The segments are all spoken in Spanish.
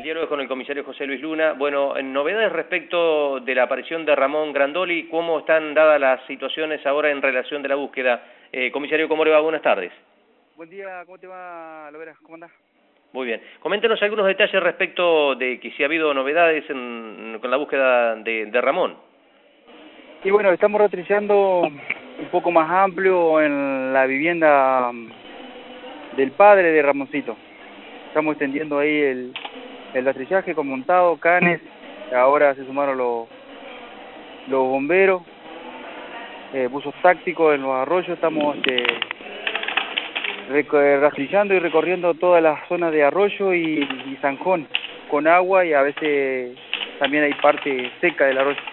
El diálogo es con el comisario José Luis Luna. Bueno, novedades respecto de la aparición de Ramón Grandoli, ¿cómo están dadas las situaciones ahora en relación de la búsqueda? Comisario, ¿cómo le va? Buenas tardes. Buen día, ¿cómo te va, Lovera? ¿Cómo andás? Muy bien. Coméntenos algunos detalles respecto de que si ha habido novedades con la búsqueda de Ramón. Y bueno, estamos rastrillando un poco más amplio en la vivienda del padre de Ramoncito. Estamos extendiendo ahí el rastrillaje con montado, canes. Ahora se sumaron los bomberos, buzos tácticos en los arroyos. Estamos rastrillando y recorriendo todas las zonas de arroyo y zanjón con agua, y a veces también hay parte seca del arroyo.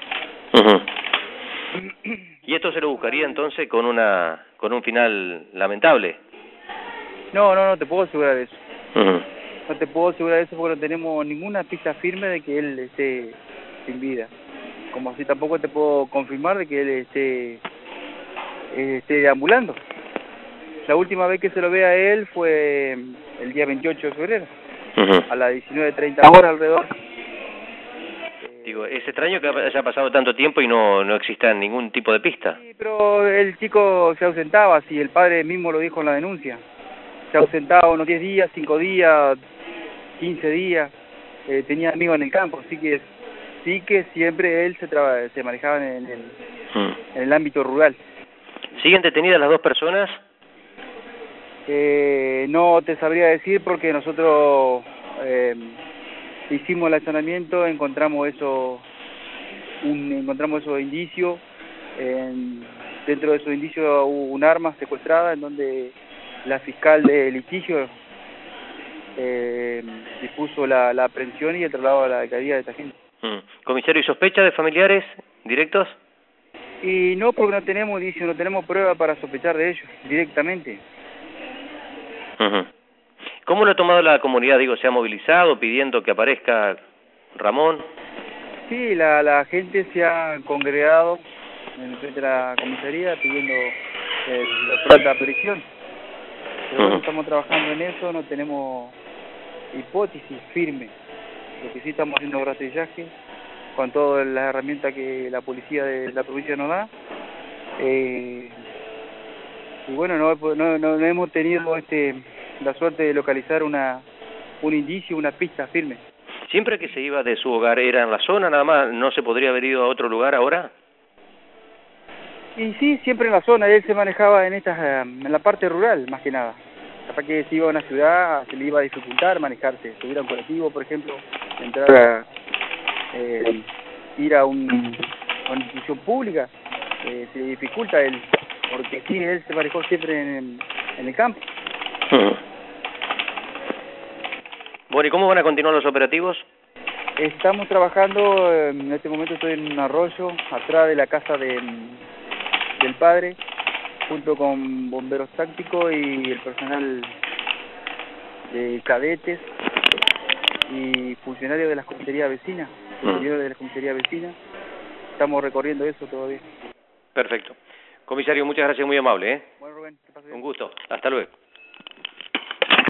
¿Y esto se lo buscaría entonces con un final lamentable? No te puedo asegurar eso. No te puedo asegurar eso porque no tenemos ninguna pista firme de que él esté sin vida. Como así tampoco te puedo confirmar de que él esté deambulando. La última vez que se lo ve a él fue el día 28 de febrero, a las 19:30 horas alrededor. Digo, es extraño que haya pasado tanto tiempo y no exista ningún tipo de pista. Sí, pero el chico se ausentaba, si el padre mismo lo dijo en la denuncia. Se ausentaba unos 10 días, 5 días, 15 días, tenía amigos en el campo, así que sí que siempre él se manejaba en el ámbito rural. ¿Siguen detenidas las dos personas? No te sabría decir porque nosotros hicimos el allanamiento, encontramos esos indicios. Dentro de esos indicios hubo un arma secuestrada en donde la fiscal de litigio dispuso la aprehensión y el traslado a la alcaldía de esta gente. Comisario, ¿y sospecha de familiares directos? Y no, porque no tenemos indicios, no tenemos prueba para sospechar de ellos directamente. ¿Cómo lo ha tomado la comunidad? Digo, ¿se ha movilizado pidiendo que aparezca Ramón? Sí, la gente se ha congregado en frente de la comisaría pidiendo la pronta aparición. Pero bueno, estamos trabajando en eso, no tenemos hipótesis firme. Lo que sí estamos haciendo rastrillaje con todas las herramientas que la policía de la provincia nos da. Y bueno, no hemos tenido la suerte de localizar un indicio, una pista firme. ¿Siempre que se iba de su hogar era en la zona nada más? ¿No se podría haber ido a otro lugar ahora? Y sí, siempre en la zona. Él se manejaba en la parte rural, más que nada. Capaz que si iba a una ciudad se le iba a dificultar manejarse. Subir a un colectivo, por ejemplo, entrar ir a una institución pública, se le dificulta a él, porque sí, él se manejó siempre en el campo. Bueno, ¿y cómo van a continuar los operativos? Estamos trabajando, en este momento estoy en un arroyo, atrás de la casa del padre, junto con bomberos tácticos y el personal de cadetes y funcionarios de las comisarías vecinas, funcionarios de las comisarías vecinas. Estamos recorriendo eso todavía. Perfecto. Comisario, muchas gracias, muy amable, Bueno, Rubén, que pase bien. Un gusto. Hasta luego.